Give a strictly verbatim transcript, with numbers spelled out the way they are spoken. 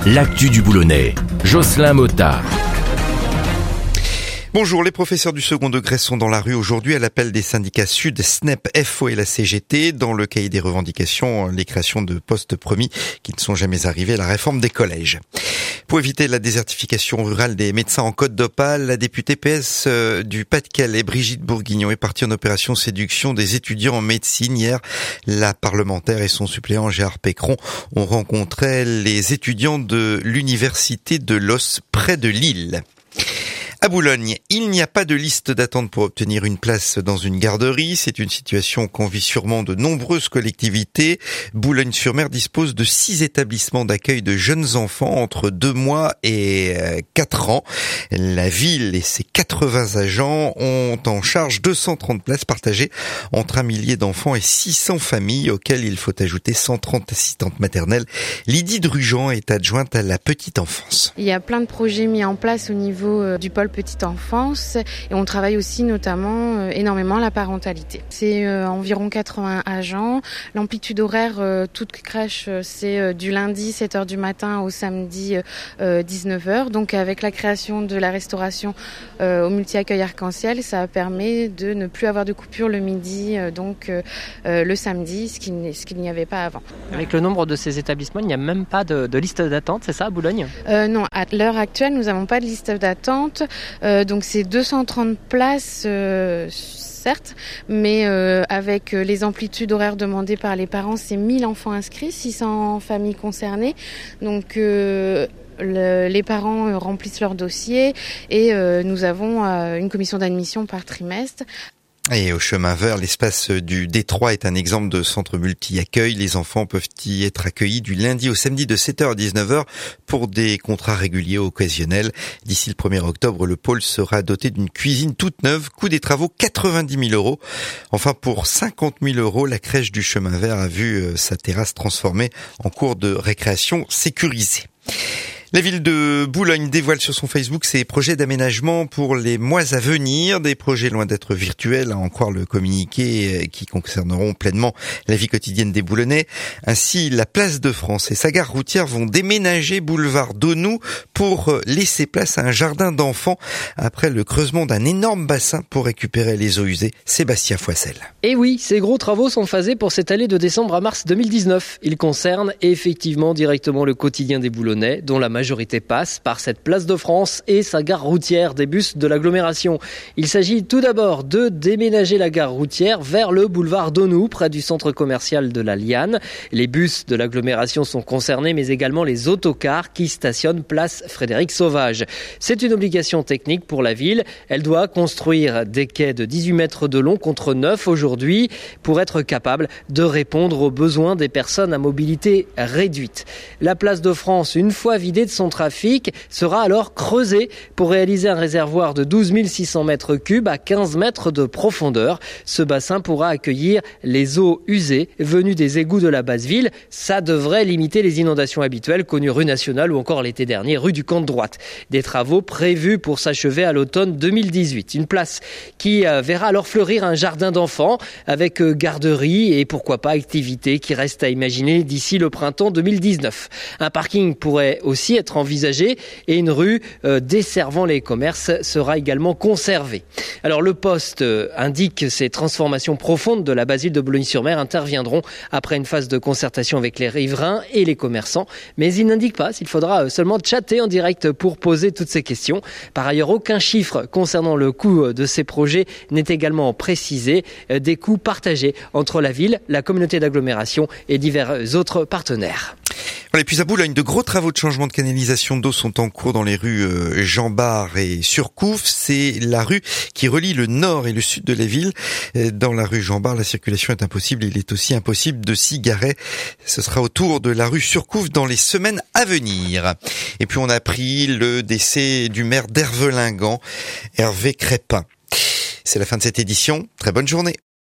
l'actu du Boulonnais. Jocelyn Mottard. Bonjour, les professeurs du second degré sont dans la rue aujourd'hui à l'appel des syndicats Sud, S N E P, F O et la C G T. Dans le cahier des revendications, les créations de postes promis qui ne sont jamais arrivées, la réforme des collèges. Pour éviter la désertification rurale des médecins en Côte d'Opale, la députée P S du Pas-de-Calais, Brigitte Bourguignon, est partie en opération séduction des étudiants en médecine. Hier, la parlementaire et son suppléant Gérard Pécron ont rencontré les étudiants de l'université de Los près de Lille. À Boulogne, il n'y a pas de liste d'attente pour obtenir une place dans une garderie. C'est une situation qu'envient sûrement de nombreuses collectivités. Boulogne-sur-Mer dispose de six établissements d'accueil de jeunes enfants entre deux mois et quatre ans. La ville et ses quatre-vingts agents ont en charge deux cent trente places partagées entre un millier d'enfants et six cents familles, auxquelles il faut ajouter cent trente assistantes maternelles. Lydie Drugeant est adjointe à la petite enfance. Il y a plein de projets mis en place au niveau du pôle petite enfance et on travaille aussi notamment euh, énormément la parentalité. C'est euh, environ quatre-vingts agents. L'amplitude horaire, euh, toute crèche, euh, c'est euh, du lundi sept heures du matin au samedi euh, dix-neuf heures. Donc avec la création de la restauration euh, au multi-accueil arc-en-ciel, ça permet de ne plus avoir de coupure le midi, euh, donc euh, euh, le samedi, ce qu'il, ce qu'il n'y avait pas avant. Avec le nombre de ces établissements, il n'y a même pas de, de liste d'attente, c'est ça à Boulogne ? euh, Non, à l'heure actuelle, nous n'avons pas de liste d'attente. Euh, donc c'est deux cent trente places, euh, certes, mais euh, avec les amplitudes horaires demandées par les parents, c'est mille enfants inscrits, six cents familles concernées. Donc euh, le, les parents euh, remplissent leur dossier et euh, nous avons euh, une commission d'admission par trimestre. Et au chemin vert, l'espace du Détroit est un exemple de centre multi-accueil. Les enfants peuvent y être accueillis du lundi au samedi de sept heures à dix-neuf heures pour des contrats réguliers ou occasionnels. D'ici le premier octobre, le pôle sera doté d'une cuisine toute neuve. Coût des travaux quatre-vingt-dix mille euros. Enfin, pour cinquante mille euros, la crèche du chemin vert a vu sa terrasse transformée en cours de récréation sécurisée. La ville de Boulogne dévoile sur son Facebook ses projets d'aménagement pour les mois à venir. Des projets loin d'être virtuels, à en croire le communiqué, qui concerneront pleinement la vie quotidienne des Boulonnais. Ainsi, la place de France et sa gare routière vont déménager boulevard d'Aunoux pour laisser place à un jardin d'enfants après le creusement d'un énorme bassin pour récupérer les eaux usées. Sébastien Foissel. Et oui, ces gros travaux sont phasés pour cette allée de décembre à mars deux mille dix-neuf. Ils concernent effectivement directement le quotidien des Boulonnais, dont la majorité passe par cette place de France et sa gare routière des bus de l'agglomération. Il s'agit tout d'abord de déménager la gare routière vers le boulevard d'Aunoux, près du centre commercial de la Liane. Les bus de l'agglomération sont concernés, mais également les autocars qui stationnent place Frédéric Sauvage. C'est une obligation technique pour la ville. Elle doit construire des quais de dix-huit mètres de long contre neuf aujourd'hui pour être capable de répondre aux besoins des personnes à mobilité réduite. La place de France, une fois vidée de son trafic, sera alors creusée pour réaliser un réservoir de douze mille six cents mètres cubes à quinze mètres de profondeur. Ce bassin pourra accueillir les eaux usées venues des égouts de la basse ville. Ça devrait limiter les inondations habituelles connues rue Nationale ou encore l'été dernier rue du Camp de Droite. Des travaux prévus pour s'achever à l'automne deux mille dix-huit. Une place qui verra alors fleurir un jardin d'enfants avec garderie et pourquoi pas activités qui restent à imaginer d'ici le printemps deux mille dix-neuf. Un parking pourrait aussi être envisagé et une rue euh, desservant les commerces sera également conservée. Alors le poste euh, indique que ces transformations profondes de la base ville de Boulogne-sur-Mer interviendront après une phase de concertation avec les riverains et les commerçants, mais il n'indique pas s'il faudra seulement chatter en direct pour poser toutes ces questions. Par ailleurs, aucun chiffre concernant le coût de ces projets n'est également précisé, euh, des coûts partagés entre la ville, la communauté d'agglomération et divers autres partenaires. Et puis à Boulogne, de gros travaux de changement de canalisation d'eau sont en cours dans les rues Jean Bart et Surcouf. C'est la rue qui relie le nord et le sud de la ville. Dans la rue Jean Bart, la circulation est impossible. Il est aussi impossible de s'y garer. Ce sera au tour de la rue Surcouf dans les semaines à venir. Et puis on a appris le décès du maire d'Hervelingan, Hervé Crépin. C'est la fin de cette édition. Très bonne journée.